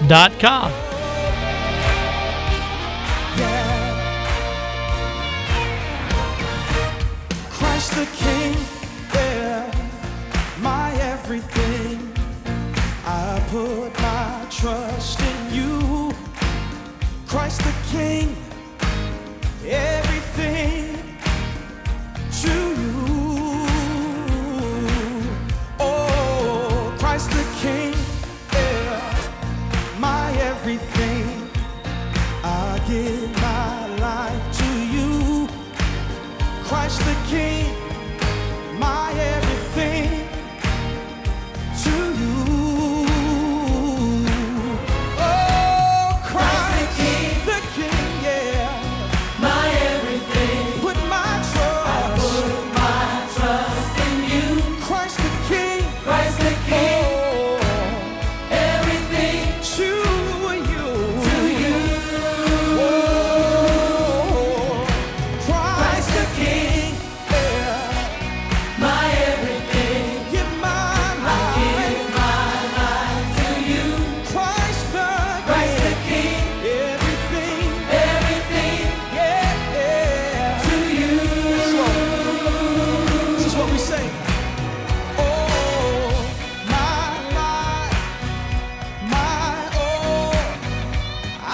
Christ the King, yeah, my everything. I put my trust in you. Christ the King, everything to you. Oh, Christ the King, yeah, my everything. I give my life to you. Christ the King, my everything to you. Oh, Christ the King, yeah, my everything. Put my trust in you. Christ the King, oh, everything to you. Oh, Christ the King, yeah, my everything. Give my life to you. Christ the King, everything, yeah, to you. This is what we say. Oh, my life, my all, I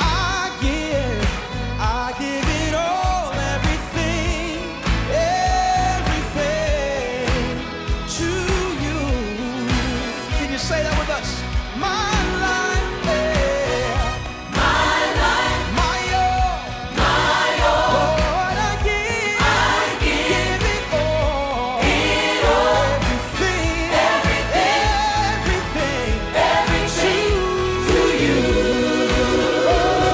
give it all, everything to you. Can you say that with us? My life, yeah, my all, Lord, I give it all, everything to you. Oh,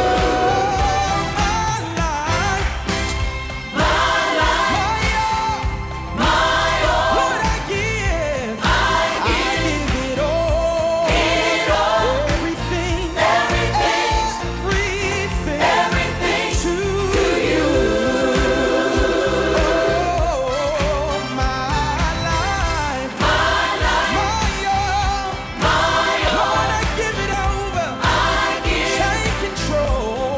my life, my all, Lord, I give it all, everything to you. Oh, my life, my all, Lord, I give it over. Take control.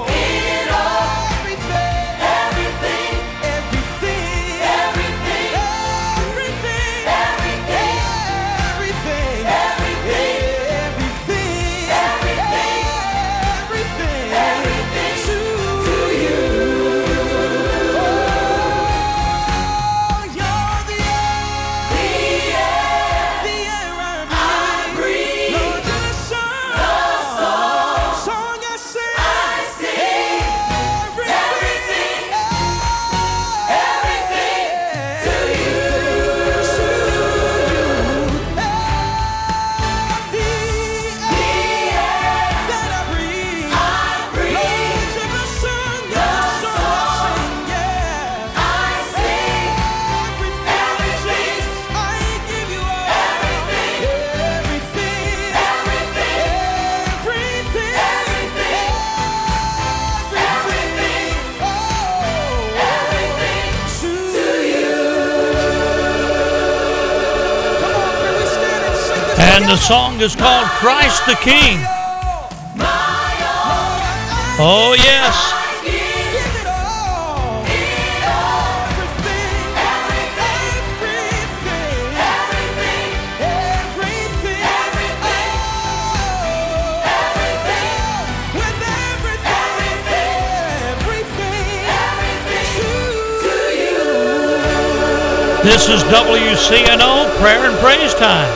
Everything to you. Oh, you're the air I breathe. Lord, you're the song I sing. Everything to you. The air that I breathe. Lord, you're the song I sing. Yeah. Everything, I give you all. Everything, to you. Come on, can we stand and sing this And the song is called Christ the King. Oh, yes. Give it all. Everything, with everything to you. This is WCNO Prayer and Praise Time.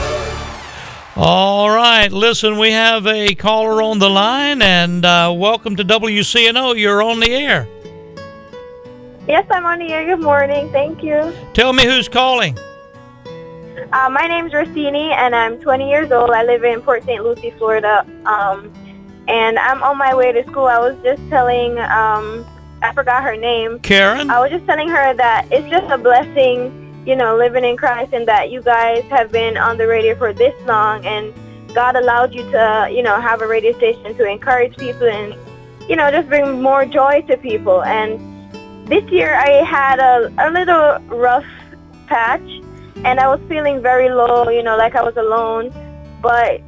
All right, listen, we have a caller on the line, and welcome to WCNO. You're on the air. Yes, I'm on the air. Good morning. Thank you. Tell me who's calling. My name's Rossini, and I'm 20 years old. I live in Port St. Lucie, Florida. And I'm on my way to school. I was just telling, I forgot her name. Karen? I was just telling her that it's just a blessing, living in Christ, and that you guys have been on the radio for this long, and God allowed you to, have a radio station to encourage people and, just bring more joy to people. And this year I had a little rough patch, and I was feeling very low, like I was alone. But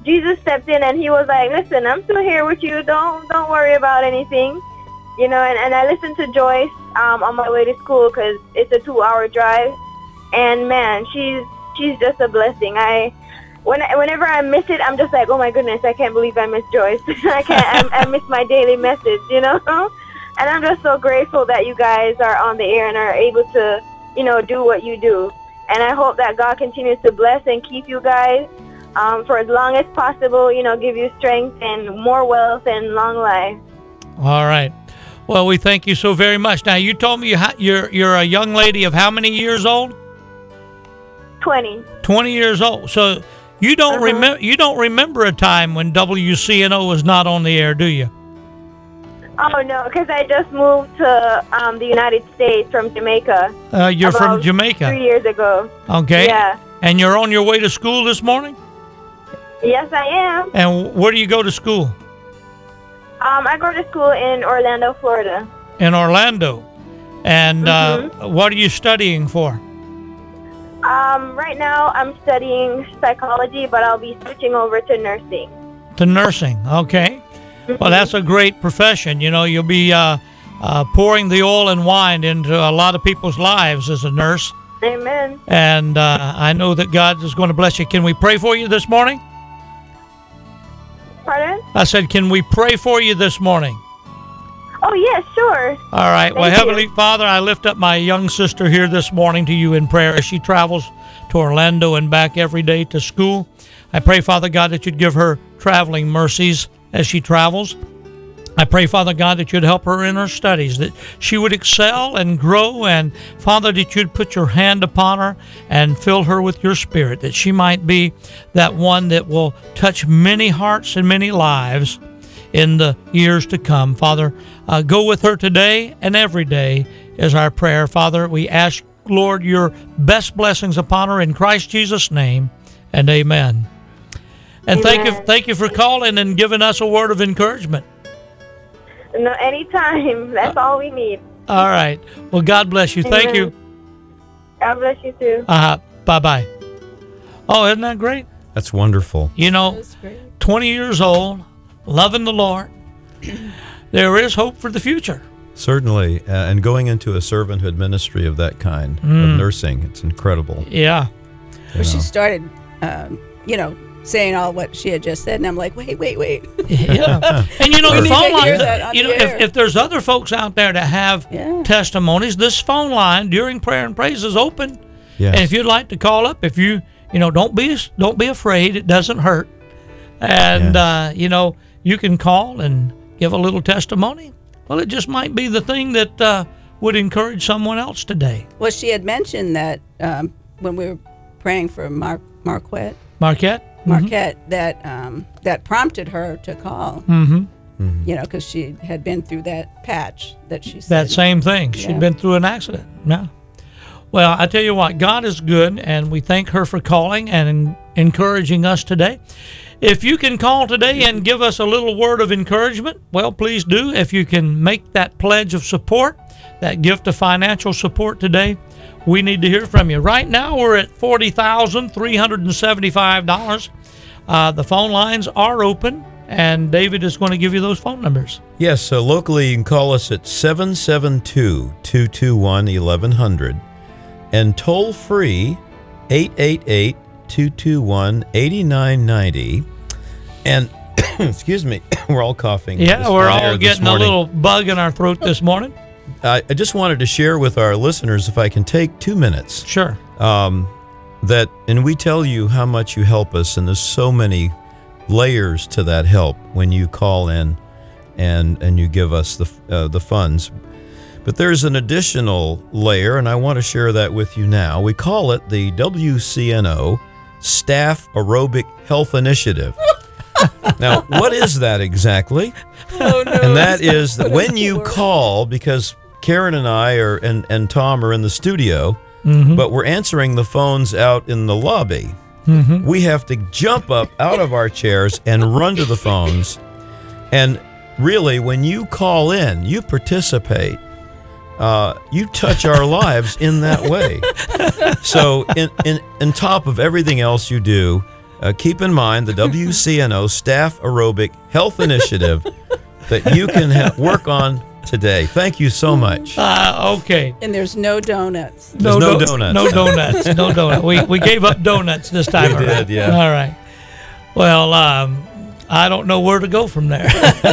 Jesus stepped in and he was like, listen, I'm still here with you. Don't worry about anything. You know, and I listened to Joyce on my way to school because it's a 2-hour drive. And man, she's just a blessing. Whenever I miss it, I'm just like, oh my goodness, I can't believe I miss Joyce. I miss my daily message, you know? And I'm just so grateful that you guys are on the air and are able to, you know, do what you do. And I hope that God continues to bless and keep you guys for as long as possible, you know, give you strength and more wealth and long life. All right. Well, we thank you so very much. Now, you told me you're a young lady of how many years old? 20. 20 years old. So you don't remember a time when WCNO was not on the air, do you? Oh, no, because I just moved to the United States from Jamaica. You're from Jamaica? 3 years ago. Okay. Yeah. And you're on your way to school this morning? Yes, I am. And where do you go to school? I go to school in Orlando, Florida. In Orlando. And what are you studying for? Right now, I'm studying psychology, but I'll be switching over to nursing. To nursing, okay. Well, that's a great profession. You know, you'll be pouring the oil and wine into a lot of people's lives as a nurse. Amen. And I know that God is going to bless you. Can we pray for you this morning? Pardon? I said, can we pray for you this morning? Oh, yes, sure. All right. Well, Thank Heavenly you. Father, I lift up my young sister here this morning to you in prayer as she travels to Orlando and back every day to school. I pray, Father God, that you'd give her traveling mercies as she travels. I pray, Father God, that you'd help her in her studies, that she would excel and grow, and, Father, that you'd put your hand upon her and fill her with your spirit, that she might be that one that will touch many hearts and many lives in the years to come. Father, go with her today and every day is our prayer. Father, we ask, Lord, your best blessings upon her in Christ Jesus' name, and amen. And Amen. thank you for calling and giving us a word of encouragement. No, anytime. That's all we need. All right. Well, God bless you. Thank Amen. you. God bless you, too. Bye-bye. Oh, isn't that great? That's wonderful. You know, 20 years old, loving the Lord. There is hope for the future. Certainly. And going into a servanthood ministry of that kind, of nursing, it's incredible. Yeah. Well, she started, saying all what she had just said, and I'm like, wait. Yeah. And you know, We the need phone to hear line, that on you know, the air. if there's other folks out there that have testimonies, this phone line during prayer and praise is open. Yes. And if you'd like to call up, if you don't be afraid, it doesn't hurt. And you can call and give a little testimony. Well, it just might be the thing that would encourage someone else today. Well, she had mentioned that when we were praying for Marquette, that prompted her to call. Because she had been through that patch that she said. That same thing. She'd been through an accident. Yeah. Well, I tell you what, God is good, and we thank her for calling and encouraging us today. If you can call today and give us a little word of encouragement, well, please do. If you can make that pledge of support, that gift of financial support today, we need to hear from you. Right now, we're at $40,375. The phone lines are open, and David is going to give you those phone numbers. Yes, so locally you can call us at 772-221-1100 and toll free 888-221-8990. And excuse me, we're all coughing. Yeah, we're all getting a morning. little bug in our throat this morning. I just wanted to share with our listeners, if I can take 2 minutes, Sure. and we tell you how much you help us, and there's so many layers to that help when you call in and you give us the funds. But there's an additional layer, and I want to share that with you now. We call it the WCNO Staff Aerobic Health Initiative. Now, what is that exactly? Oh, no. And that is that when you call, because Karen and I and Tom are in the studio, but we're answering the phones out in the lobby. We have to jump up out of our chairs and run to the phones. And really, when you call in, you participate. You touch our lives in that way. So in top of everything else you do, keep in mind the WCNO Staff Aerobic Health Initiative that you can work on today. Thank you so much. Okay. And there's no donuts. There's no donuts. No donuts. No donuts. We gave up donuts this time We around. did, yeah. All right. Well, I don't know where to go from there.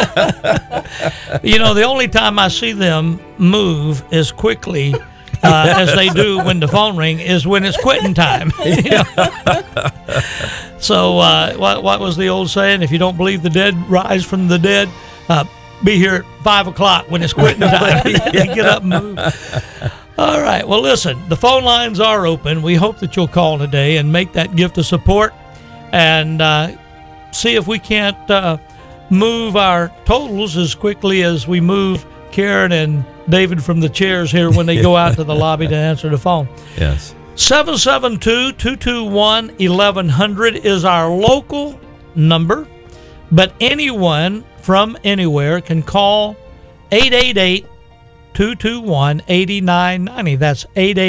The only time I see them move as quickly as they do when the phone ring is when it's quitting time. So what was the old saying? If you don't believe the dead rise from the dead, be here at 5 o'clock when it's quitting time. Get up and move. All right. Well, listen, the phone lines are open. We hope that you'll call today and make that gift of support and see if we can't move our totals as quickly as we move Karen and David from the chairs here when they go out to the lobby to answer the phone. Yes. 772-221-1100 is our local number, but anyone from anywhere can call 888-221-8990. That's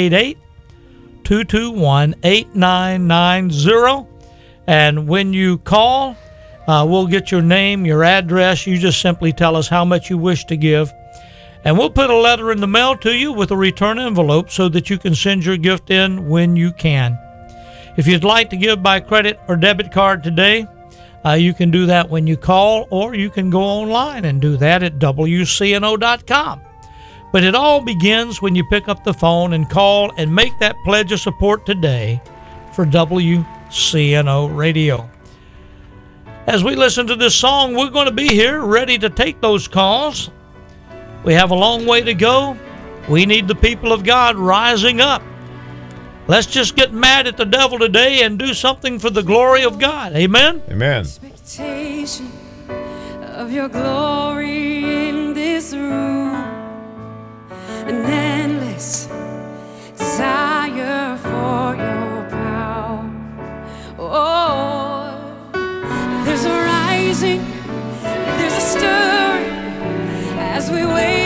888-221-8990. And when you call, we'll get your name, your address. You just simply tell us how much you wish to give. And we'll put a letter in the mail to you with a return envelope so that you can send your gift in when you can. If you'd like to give by credit or debit card today, you can do that when you call, or you can go online and do that at WCNO.com. But it all begins when you pick up the phone and call and make that pledge of support today for WCNO Radio. As we listen to this song, we're going to be here ready to take those calls. We have a long way to go. We need the people of God rising up. Let's just get mad at the devil today and do something for the glory of God. Amen? Amen. Expectation of your glory in this room, an endless desire for your power. Oh, there's a rising, there's a stirring as we wait